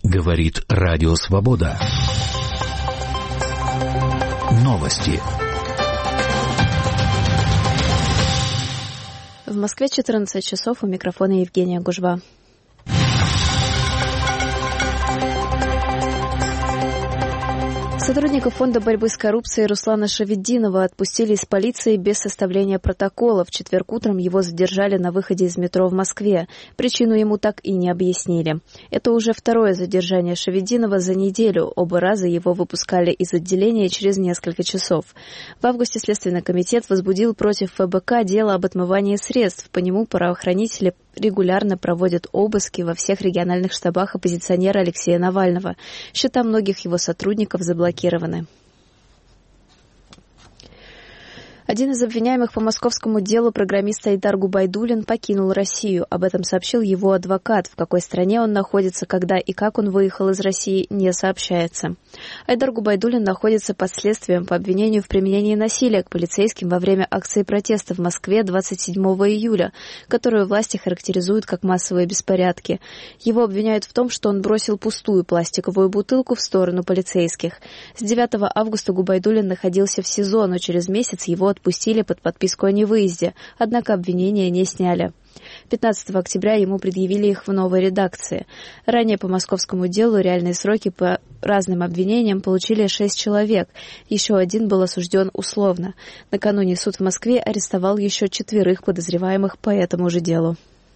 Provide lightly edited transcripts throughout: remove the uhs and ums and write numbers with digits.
Говорит Радио Свобода. Новости. В Москве 14 часов, у микрофона Евгения Гужва. Сотрудников Фонда борьбы с коррупцией Руслана Шаветдинова отпустили из полиции без составления протокола. В четверг утром его задержали на выходе из метро в Москве. Причину ему так и не объяснили. Это уже второе задержание Шаветдинова за неделю. Оба раза его выпускали из отделения через несколько часов. В августе Следственный комитет возбудил против ФБК дело об отмывании средств. По нему правоохранители регулярно проводят обыски во всех региональных штабах оппозиционера Алексея Навального. Счета многих его сотрудников заблокированы. Один из обвиняемых по московскому делу, программист Айдар Губайдуллин, покинул Россию. Об этом сообщил его адвокат. В какой стране он находится, когда и как он выехал из России, не сообщается. Айдар Губайдуллин находится под следствием по обвинению в применении насилия к полицейским во время акции протеста в Москве 27 июля, которую власти характеризуют как массовые беспорядки. Его обвиняют в том, что он бросил пустую пластиковую бутылку в сторону полицейских. С 9 августа Губайдуллин находился в СИЗО, но через месяц его отпустили под подписку о невыезде, однако обвинения не сняли. 15 октября ему предъявили их в новой редакции. Ранее по московскому делу реальные сроки по разным обвинениям получили 6 человек. Еще один был осужден условно. Накануне суд в Москве арестовал еще 4 подозреваемых по этому же делу.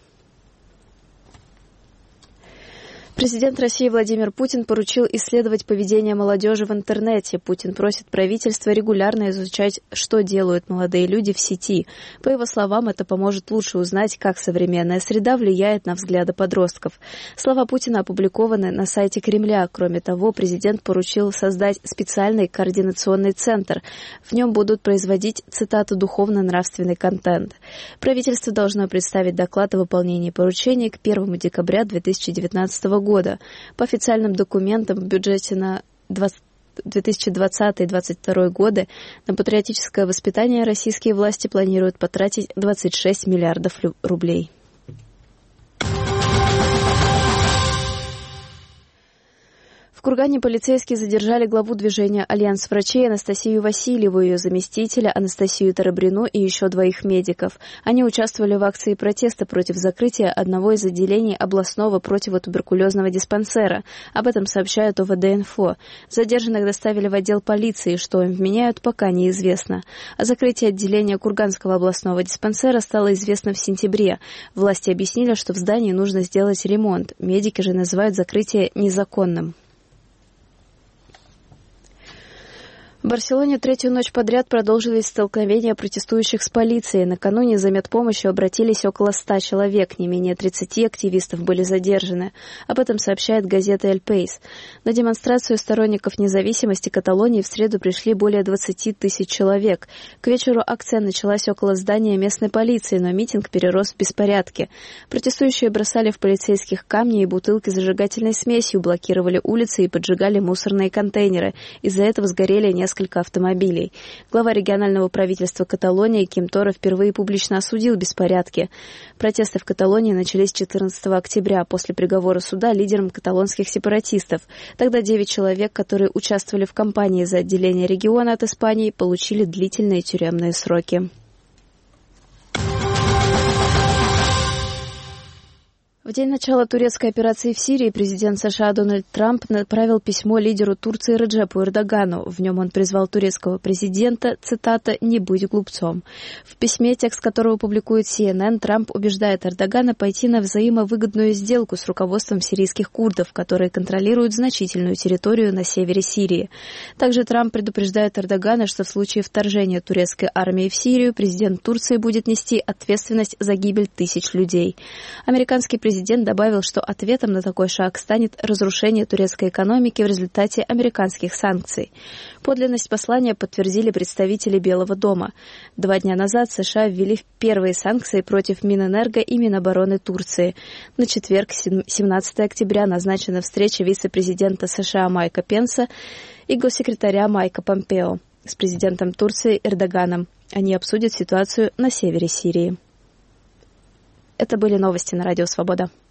Президент России Владимир Путин поручил исследовать поведение молодежи в интернете. Путин просит правительство регулярно изучать, что делают молодые люди в сети. По его словам, это поможет лучше узнать, как современная среда влияет на взгляды подростков. Слова Путина опубликованы на сайте Кремля. Кроме того, президент поручил создать специальный координационный центр. В нем будут производить, цитату, духовно-нравственный контент. Правительство должно представить доклад о выполнении поручений к 1 декабря 2019 года. По официальным документам в бюджете на 2020-2022 годы на патриотическое воспитание российские власти планируют потратить 26 миллиардов рублей. В Кургане полицейские задержали главу движения «Альянс врачей» Анастасию Васильеву, ее заместителя Анастасию Тарабрину и еще 2 медиков. Они участвовали в акции протеста против закрытия одного из отделений областного противотуберкулезного диспансера. Об этом сообщают ОВД-Инфо. Задержанных доставили в отдел полиции, что им вменяют, пока неизвестно. О закрытии отделения Курганского областного диспансера стало известно в сентябре. Власти объяснили, что в здании нужно сделать ремонт. Медики же называют закрытие незаконным. В Барселоне 3-ю ночь подряд продолжились столкновения протестующих с полицией. Накануне за медпомощью обратились около 100 человек. Не менее 30 активистов были задержаны. Об этом сообщает газета «Эль Пейс». На демонстрацию сторонников независимости Каталонии в среду пришли более 20 тысяч человек. К вечеру акция началась около здания местной полиции, но митинг перерос в беспорядки. Протестующие бросали в полицейских камни и бутылки с зажигательной смесью, блокировали улицы и поджигали мусорные контейнеры. Из-за этого сгорели несколько автомобилей. Глава регионального правительства Каталонии Ким Торо впервые публично осудил беспорядки. Протесты в Каталонии начались 14 октября после приговора суда лидерам каталонских сепаратистов. Тогда 9 человек, которые участвовали в кампании за отделение региона от Испании, получили длительные тюремные сроки. В день начала турецкой операции в Сирии президент США Дональд Трамп направил письмо лидеру Турции Реджепу Эрдогану. В нем он призвал турецкого президента, цитата, «не быть глупцом». В письме, текст которого публикует CNN, Трамп убеждает Эрдогана пойти на взаимовыгодную сделку с руководством сирийских курдов, которые контролируют значительную территорию на севере Сирии. Также Трамп предупреждает Эрдогана, что в случае вторжения турецкой армии в Сирию президент Турции будет нести ответственность за гибель тысяч людей. Американский президент добавил, что ответом на такой шаг станет разрушение турецкой экономики в результате американских санкций. Подлинность послания подтвердили представители Белого дома. 2 дня назад США ввели первые санкции против Минэнерго и Минобороны Турции. На четверг, 17 октября, назначена встреча вице-президента США Майка Пенса и госсекретаря Майка Помпео с президентом Турции Эрдоганом. Они обсудят ситуацию на севере Сирии. Это были новости на Радио Свобода.